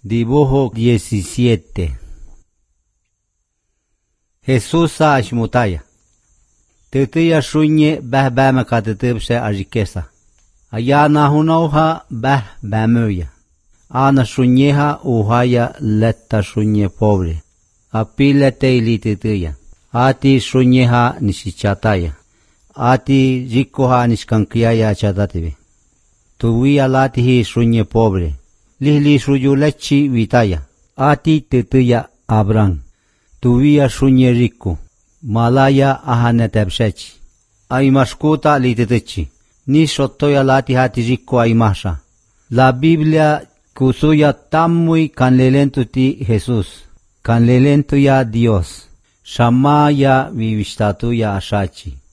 Dibujo 17. Jesús a ashmutaya. Titiya shunye bah bama katetibse ajikesa. Ayana hunauha bah bamuya. Ana shunyeha uhaya letta shunye pobre. Apile teili titiya. Ati shunyeha nishichataya. Ati rikoha nishkankiaya chatativi. Tuwiya latihi shunye pobre. Lihli shuyulachi vitaya. Ati titiya Abraham. Tuwiya shunye riku. Malaya ahanetebshechi. Aimashkuta lititichi. Ni shotoya latihati riku aimasha. La Biblia kusuya tamui kanlelentuti Jesús. Kanlelentuya Dios. Shamaya vivistatuya ashachi.